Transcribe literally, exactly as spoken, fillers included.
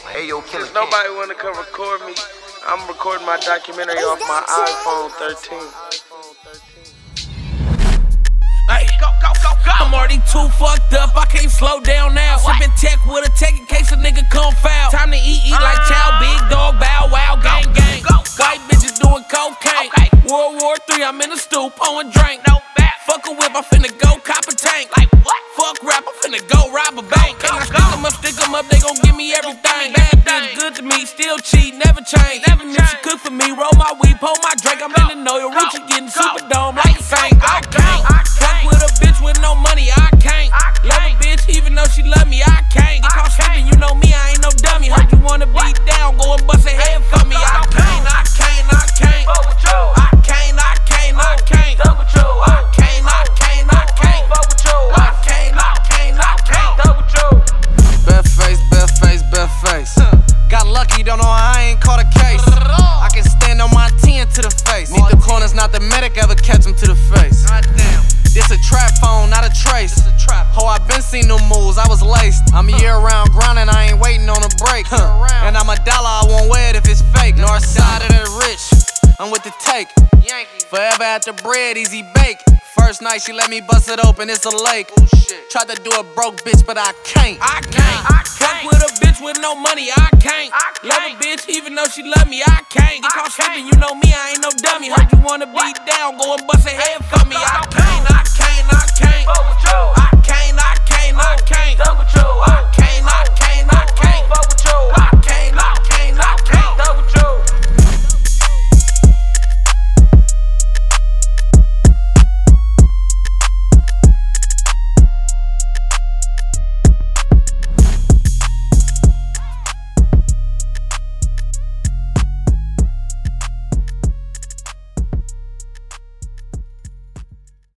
Hey, yo, Killer Since nobody want to come record me, I'm recording my documentary off my iPhone thirteen. Hey, go, go, go, go. I'm already too fucked up, I can't slow down now. Sippin' tech with a tech in case a nigga come foul. Time to eat, eat like chow, big dog, bow wow, gang, gang. White bitches doing cocaine. Okay. World War Three, I'm in a stoop, pouring drink. No back. Fuck a whip, I'm finna go cop a tank. Like what? Fuck rap, I'm finna go rob a bank. Go, go, and I stick 'em up, stick 'em up, they gon' give me everything. Bad bitch, good to me, still cheat, never change. Never Even if she cook for me, roll my weed, pour my drink. I'm in the know your roots, you getting super dome like a saint. I can't fuck with a bitch with no money, I can't. Love a bitch even though she love me, I can't. Get caught slipping, you know me, I ain't no dummy. Heard you wanna be down, go and bust a head for me. I can't, I can't, I can't. I can't, I can't, I can't. I can't, I can't, I can't. I can't, I can't, I can't. Bare face, bare face, bare face. Got lucky, don't know how I ain't caught a case. I can stand on my ten to the face. Need the corners, not the medic, ever catch him to the face. This a trap phone, not a trace. Ho, I been seen them moves, I was laced. I'm a year round grinding, I ain't waiting on a break. Huh. And I'm a dollar, I won't wear it if it's fake. North side of the rich, I'm with the take. Forever at the bread, easy bake. First night she let me bust it open, it's a lake. Tried to do a broke bitch, but I can't. I can't. Fuck with a bitch with no money, I can't. Love a bitch even though she love me, I can't. Get caught slipping, you know me, I ain't no dummy. Heard you wanna be down, go and bust a head for me. I can't, I can't, I can't. I can't, I can't, I can't. I